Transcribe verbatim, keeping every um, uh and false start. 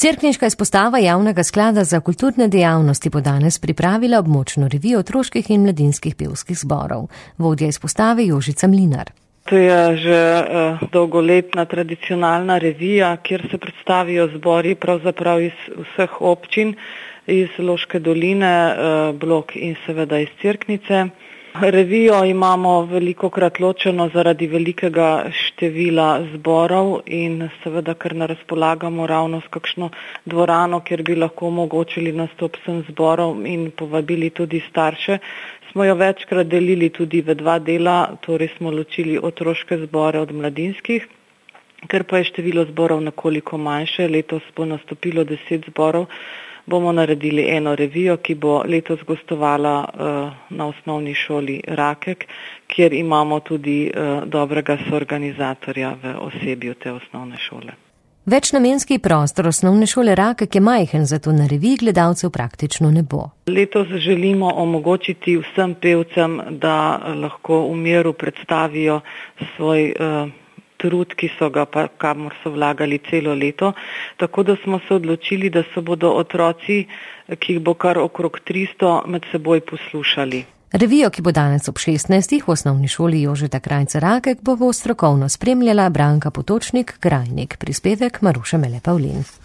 Cerkniška izpostava Javnega sklada za kulturne dejavnosti bo danes pripravila območno revijo otroških in mladinskih pevskih zborov. Vodja izpostave Jožica Mlinar. To je že uh, dolgoletna tradicionalna revija, kjer se predstavijo zbori pravzaprav iz vseh občin, iz Loške doline, uh, Blok in seveda iz Cerknice. Revijo imamo velikokrat ločeno zaradi velikega števila zborov in seveda, ker ne razpolagamo ravno s kakšno dvorano, kjer bi lahko omogočili nastop vsem zborom in povabili tudi starše, smo jo večkrat delili tudi v dva dela, torej smo ločili otroške zbore od mladinskih. Ker pa je število zborov nekoliko manjše, letos bo nastopilo deset zborov, bomo naredili eno revijo, ki bo letos gostovala uh, na osnovni šoli Rakek, kjer imamo tudi uh, dobrega soorganizatorja v osebju te osnovne šole. Večnamenski prostor osnovne šole Rakek je majhen, zato na reviji gledalcev praktično ne bo. Letos želimo omogočiti vsem pevcem, da lahko v miru predstavijo svoj uh, trud, ki so ga pa, kamor so vlagali celo leto, tako da smo se odločili, da se bodo otroci, ki jih bo kar okrog tristo, med seboj poslušali. Revijo, ki bo danes ob šestnajstih v osnovni šoli Jožeta Krajnca Rakek, bo strokovno spremljala Branka Potočnik, Grajnik, prispevek Maruše Mele Pavlin.